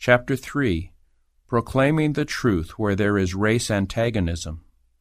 Chapter 3. Proclaiming the Truth Where There is Race Antagonism.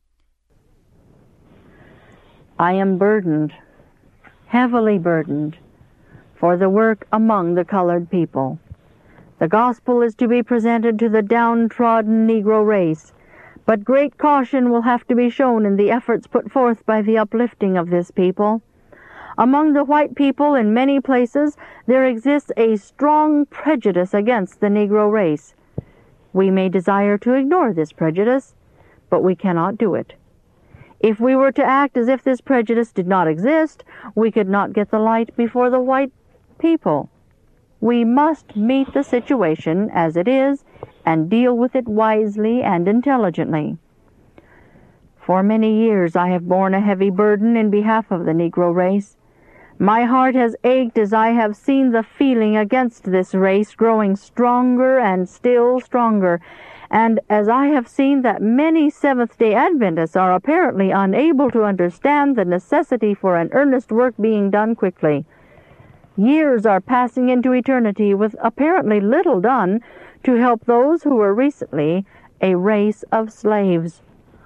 I am burdened, heavily burdened, for the work among the colored people. The gospel is to be presented to the downtrodden Negro race, but great caution will have to be shown in the efforts put forth by the uplifting of this people. Among the white people in many places there exists a strong prejudice against the Negro race. We may desire to ignore this prejudice, but we cannot do it. If we were to act as if this prejudice did not exist, we could not get the light before the white people. We must meet the situation as it is and deal with it wisely and intelligently. For many years I have borne a heavy burden in behalf of the Negro race. My heart has ached as I have seen the feeling against this race growing stronger and still stronger, and as I have seen that many Seventh-day Adventists are apparently unable to understand the necessity for an earnest work being done quickly. Years are passing into eternity with apparently little done to help those who were recently a race of slaves.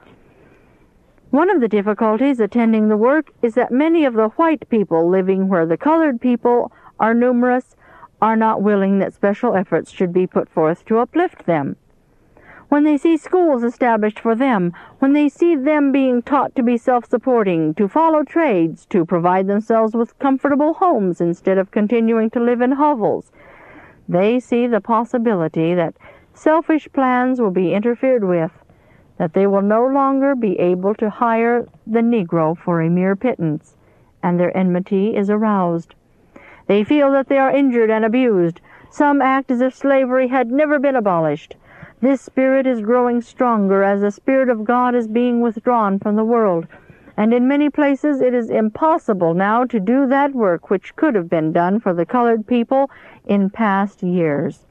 One of the difficulties attending the work is that many of the white people living where the colored people are numerous are not willing that special efforts should be put forth to uplift them. When they see schools established for them, when they see them being taught to be self-supporting, to follow trades, to provide themselves with comfortable homes instead of continuing to live in hovels, they see the possibility that selfish plans will be interfered with, that they will no longer be able to hire the Negro for a mere pittance, and their enmity is aroused. They feel that they are injured and abused. Some act as if slavery had never been abolished. This spirit is growing stronger as the Spirit of God is being withdrawn from the world, and in many places it is impossible now to do that work which could have been done for the colored people in past years.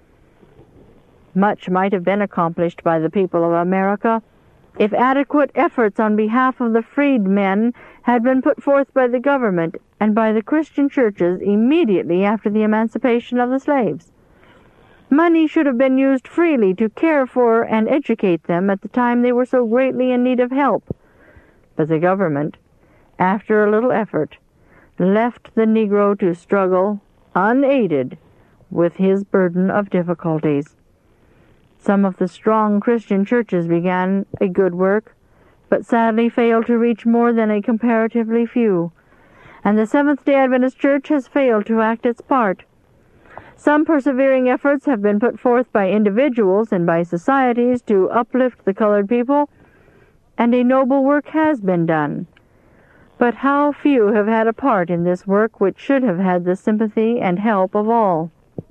Much might have been accomplished by the people of America if adequate efforts on behalf of the freedmen had been put forth by the government and by the Christian churches immediately after the emancipation of the slaves. Money should have been used freely to care for and educate them at the time they were so greatly in need of help. But the government, after a little effort, left the Negro to struggle, unaided, with his burden of difficulties. Some of the strong Christian churches began a good work, but sadly failed to reach more than a comparatively few, and the Seventh-day Adventist Church has failed to act its part. Some persevering efforts have been put forth by individuals and by societies to uplift the colored people, and a noble work has been done. But how few have had a part in this work which should have had the sympathy and help of all.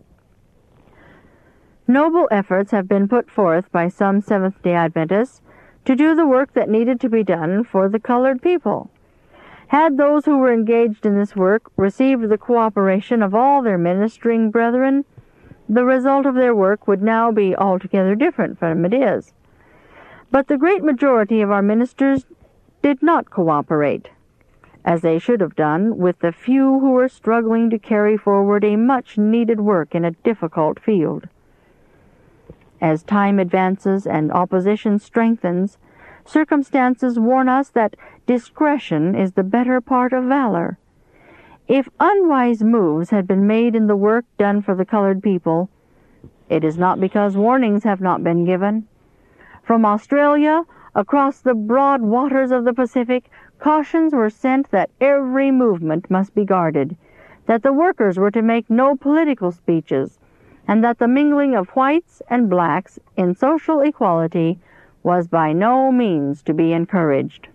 Noble efforts have been put forth by some Seventh-day Adventists to do the work that needed to be done for the colored people. Had those who were engaged in this work received the cooperation of all their ministering brethren, the result of their work would now be altogether different from it is. But the great majority of our ministers did not cooperate, as they should have done, with the few who were struggling to carry forward a much-needed work in a difficult field. As time advances and opposition strengthens, circumstances warn us that discretion is the better part of valor. If unwise moves had been made in the work done for the colored people, it is not because warnings have not been given. From Australia, across the broad waters of the Pacific, cautions were sent that every movement must be guarded, that the workers were to make no political speeches, and that the mingling of whites and blacks in social equality was by no means to be encouraged.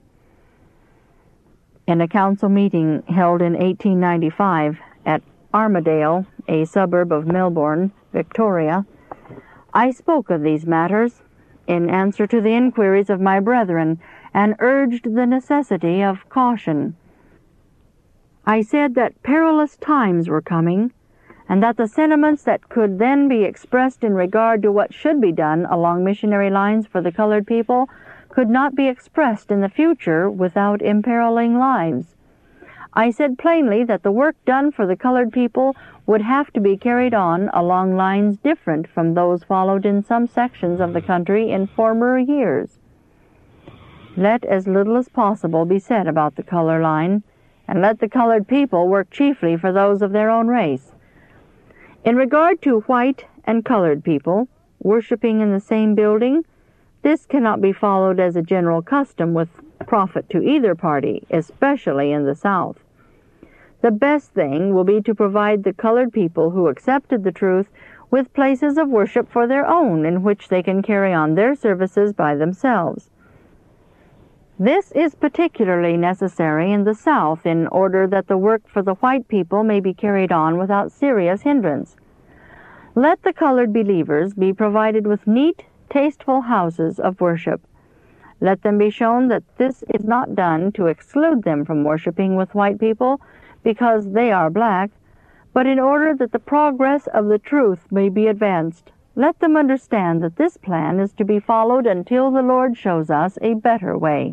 In a council meeting held in 1895 at Armadale, a suburb of Melbourne, Victoria, I spoke of these matters in answer to the inquiries of my brethren and urged the necessity of caution. I said that perilous times were coming, and that the sentiments that could then be expressed in regard to what should be done along missionary lines for the colored people could not be expressed in the future without imperiling lives. I said plainly that the work done for the colored people would have to be carried on along lines different from those followed in some sections of the country in former years. Let as little as possible be said about the color line, and let the colored people work chiefly for those of their own race. In regard to white and colored people worshiping in the same building, this cannot be followed as a general custom with profit to either party, especially in the South. The best thing will be to provide the colored people who accepted the truth with places of worship for their own in which they can carry on their services by themselves. This is particularly necessary in the South in order that the work for the white people may be carried on without serious hindrance. Let the colored believers be provided with neat, tasteful houses of worship. Let them be shown that this is not done to exclude them from worshiping with white people because they are black, but in order that the progress of the truth may be advanced. Let them understand that this plan is to be followed until the Lord shows us a better way.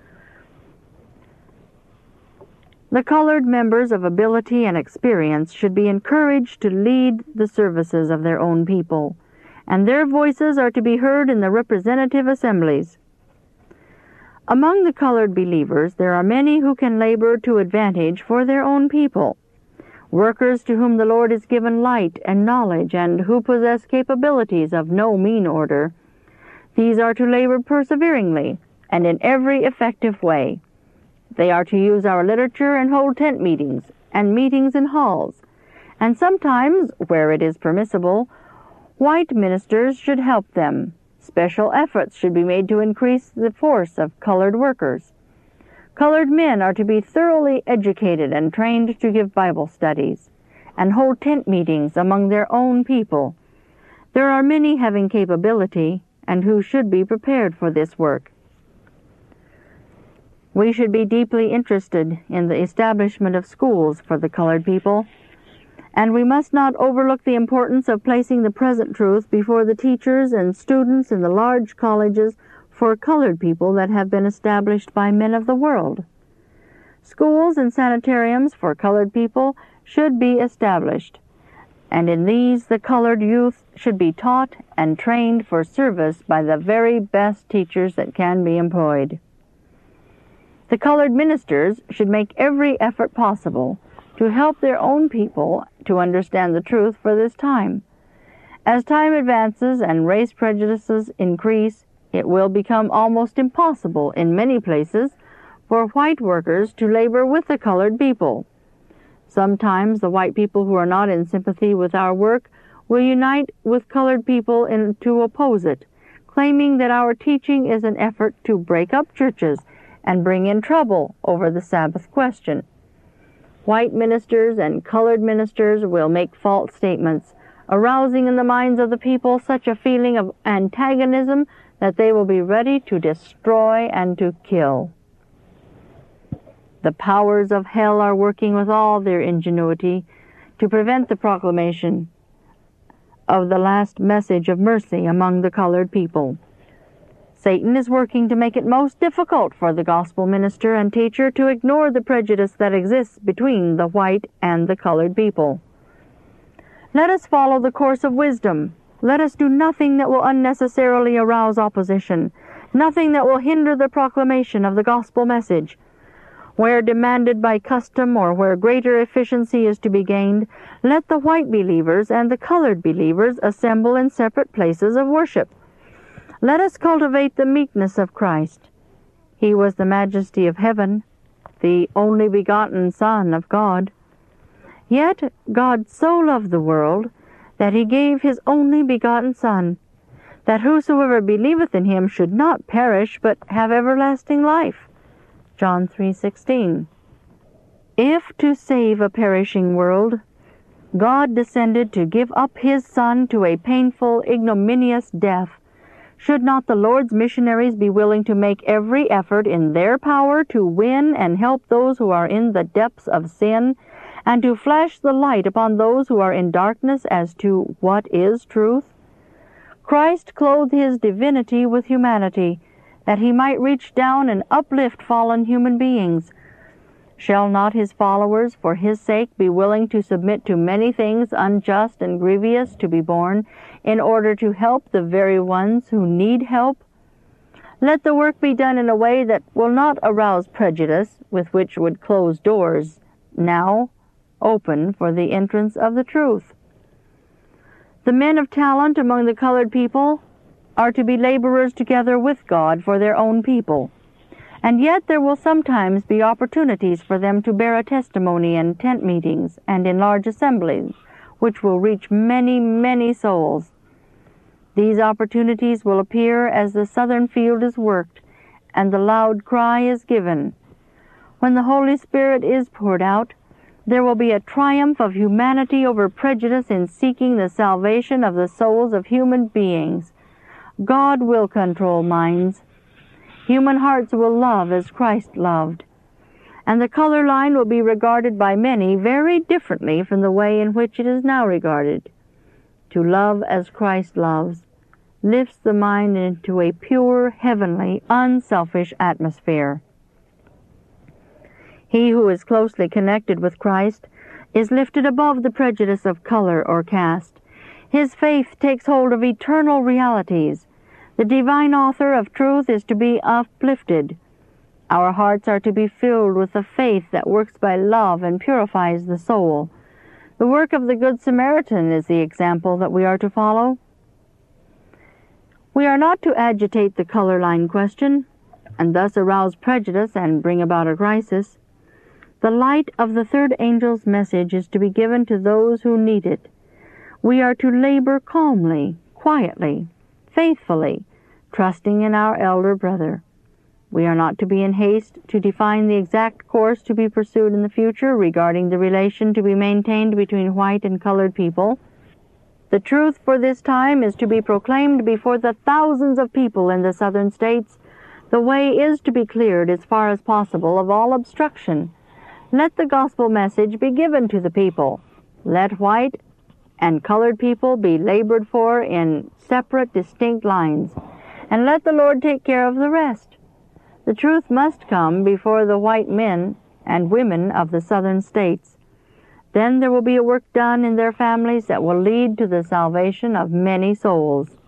The colored members of ability and experience should be encouraged to lead the services of their own people, and their voices are to be heard in the representative assemblies. Among the colored believers, there are many who can labor to advantage for their own people, workers to whom the Lord has given light and knowledge and who possess capabilities of no mean order. These are to labor perseveringly and in every effective way. They are to use our literature and hold tent meetings and meetings in halls, and sometimes, where it is permissible, white ministers should help them. Special efforts should be made to increase the force of colored workers. Colored men are to be thoroughly educated and trained to give Bible studies and hold tent meetings among their own people. There are many having capability and who should be prepared for this work. We should be deeply interested in the establishment of schools for the colored people, and we must not overlook the importance of placing the present truth before the teachers and students in the large colleges for colored people that have been established by men of the world. Schools and sanitariums for colored people should be established, and in these the colored youth should be taught and trained for service by the very best teachers that can be employed. The colored ministers should make every effort possible to help their own people to understand the truth for this time. As time advances and race prejudices increase, it will become almost impossible in many places for white workers to labor with the colored people. Sometimes the white people who are not in sympathy with our work will unite with colored people to oppose it, claiming that our teaching is an effort to break up churches and bring in trouble over the Sabbath question. White ministers and colored ministers will make false statements, arousing in the minds of the people such a feeling of antagonism that they will be ready to destroy and to kill. The powers of hell are working with all their ingenuity to prevent the proclamation of the last message of mercy among the colored people. Satan is working to make it most difficult for the gospel minister and teacher to ignore the prejudice that exists between the white and the colored people. Let us follow the course of wisdom. Let us do nothing that will unnecessarily arouse opposition, nothing that will hinder the proclamation of the gospel message. Where demanded by custom or where greater efficiency is to be gained, let the white believers and the colored believers assemble in separate places of worship. Let us cultivate the meekness of Christ. He was the majesty of heaven, the only begotten Son of God. Yet God so loved the world that he gave his only begotten Son, that whosoever believeth in him should not perish, but have everlasting life. John 3:16. If to save a perishing world, God descended to give up his Son to a painful, ignominious death, should not the Lord's missionaries be willing to make every effort in their power to win and help those who are in the depths of sin, and to flash the light upon those who are in darkness as to what is truth? Christ clothed his divinity with humanity, that he might reach down and uplift fallen human beings. Shall not his followers, for his sake, be willing to submit to many things unjust and grievous to be borne, in order to help the very ones who need help? Let the work be done in a way that will not arouse prejudice, with which would close doors now open for the entrance of the truth. The men of talent among the colored people are to be laborers together with God for their own people. And yet there will sometimes be opportunities for them to bear a testimony in tent meetings and in large assemblies, which will reach many, many souls. These opportunities will appear as the southern field is worked and the loud cry is given. When the Holy Spirit is poured out, there will be a triumph of humanity over prejudice in seeking the salvation of the souls of human beings. God will control minds. Human hearts will love as Christ loved. And the color line will be regarded by many very differently from the way in which it is now regarded. To love as Christ loves lifts the mind into a pure, heavenly, unselfish atmosphere. He who is closely connected with Christ is lifted above the prejudice of color or caste. His faith takes hold of eternal realities. The divine author of truth is to be uplifted. Our hearts are to be filled with the faith that works by love and purifies the soul. The work of the Good Samaritan is the example that we are to follow. We are not to agitate the color line question, and thus arouse prejudice and bring about a crisis. The light of the third angel's message is to be given to those who need it. We are to labor calmly, quietly, faithfully, trusting in our elder brother. We are not to be in haste to define the exact course to be pursued in the future regarding the relation to be maintained between white and colored people. The truth for this time is to be proclaimed before the thousands of people in the southern states. The way is to be cleared as far as possible of all obstruction. Let the gospel message be given to the people. Let white and colored people be labored for in separate, distinct lines, and let the Lord take care of the rest. The truth must come before the white men and women of the southern states. Then there will be a work done in their families that will lead to the salvation of many souls.